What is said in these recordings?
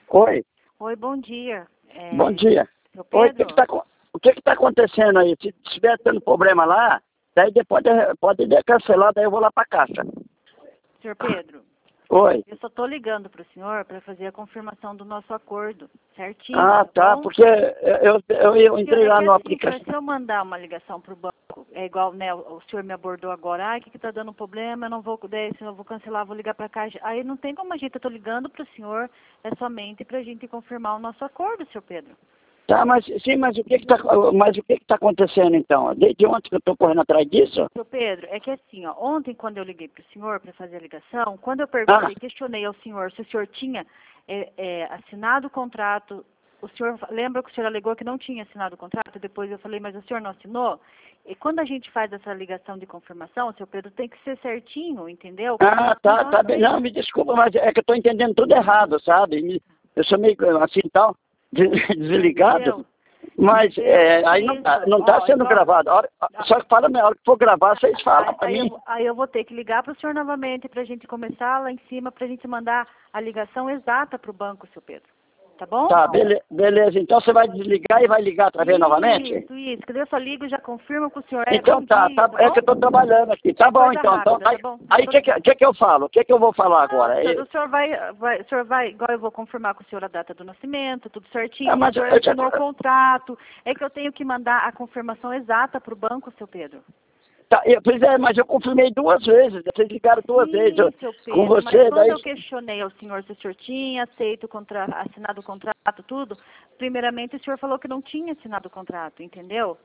Oi, Oi, bom dia. bom dia. Seu Oi, Pedro? o que está acontecendo aí? Se estiver tendo problema lá, daí depois pode cancelar, daí eu vou lá para casa. Senhor Pedro, Oi. eu só estou ligando para o senhor para fazer a confirmação do nosso acordo, certinho, Ah, tá, bom? porque eu entrei lá no Assim, aplicação. se eu mandar uma ligação para o banco, é igual, né, o senhor me abordou agora, o que está dando problema, eu não vou, daí, se eu vou cancelar, vou ligar para a caixa. Aí não tem como a gente, eu estou ligando para o senhor, é somente para a gente confirmar o nosso acordo, senhor Pedro. Tá, mas o que que tá acontecendo então? Desde ontem que eu estou correndo atrás disso? Seu Pedro, é que assim, ó, ontem quando eu liguei para o senhor para fazer a ligação, quando eu perguntei, questionei ao senhor se o senhor tinha assinado o contrato, o senhor lembra que o senhor alegou que não tinha assinado o contrato? Depois eu falei, mas o senhor não assinou? E quando a gente faz essa ligação de confirmação, seu Pedro, tem que ser certinho, entendeu? Ah, tá bem. Não, me desculpa, mas é que eu estou entendendo tudo errado, sabe? Eu sou meio assim tal, desligado. Entendeu? Mas Entendeu? aí não tá Ó, sendo igual, gravado. Só que fala na hora que for gravar, vocês falam para mim. aí eu vou ter que ligar para o senhor novamente para a gente começar lá em cima, para a gente mandar a ligação exata para o banco, seu Pedro. Tá bom? Tá, beleza. Então você vai desligar e vai ligar outra vez novamente? Isso. Que daí eu só ligo e já confirmo com o senhor. Então Bom tá, dia, é que eu bom? tô trabalhando aqui. Tá bom, Coisa então. Então, rápida, tá bom? aí o que eu falo? O que eu vou falar agora? O senhor vai, igual eu vou confirmar com o senhor a data do nascimento, tudo certinho, Mas o senhor assinou o contrato. É que eu tenho que mandar a confirmação exata para o banco, seu Pedro. Tá, pois é, mas eu confirmei 2 vezes. Vocês ligaram 2 vezes Seu Pedro, com mas você, quando daí. eu questionei ao senhor se o senhor tinha aceito assinado o contrato, tudo, primeiramente o senhor falou que não tinha assinado o contrato, entendeu?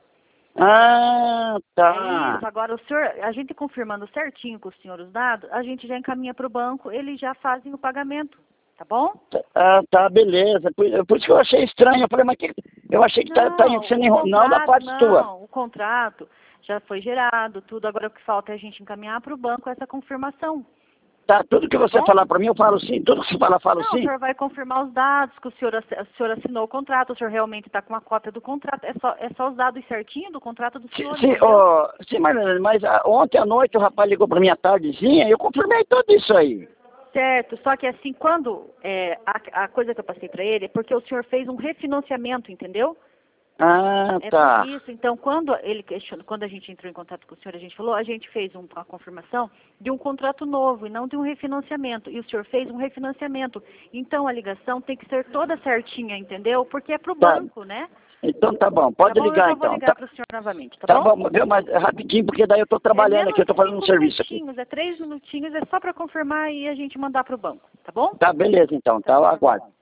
Ah, É tá. isso. Agora, a gente confirmando certinho com o senhor os dados, a gente já encaminha para o banco, eles já fazem o pagamento, tá bom? Ah, tá, beleza. Por isso que eu achei estranho. Eu falei, mas eu achei que tá sendo enrolado da parte tua. Não, o contrato já foi gerado, tudo. Agora o que falta é a gente encaminhar para o banco essa confirmação. Tá, tudo que você Bom? falar pra mim, eu falo sim. Tudo que você falar, eu falo Não, o sim. senhor vai confirmar os dados, que o senhor assinou o contrato, o senhor realmente está com uma cópia do contrato. É só os dados certinho do contrato do senhor, Sim, entendeu? sim, mas ontem à noite o rapaz ligou pra mim à tardezinha e eu confirmei tudo isso aí. Certo, só que assim, quando a coisa que eu passei para ele é porque o senhor fez um refinanciamento, entendeu? Ah, É tá. por isso, então, quando ele questionou, quando a gente entrou em contato com o senhor, a gente falou, a gente fez uma confirmação de um contrato novo e não de um refinanciamento. E o senhor fez um refinanciamento. Então, a ligação tem que ser toda certinha, entendeu? Porque é para o Tá. banco, né? Então tá bom, pode Tá bom, ligar eu vou então. ligar para o senhor novamente, tá Tá bom? bom, viu? Mas rapidinho, porque daí eu tô É trabalhando menos aqui, eu tô de fazendo um 5 serviço aqui. minutinhos, é 3 minutinhos, é só para confirmar e a gente mandar para o banco, tá bom? Tá, beleza então, tá, eu aguardo.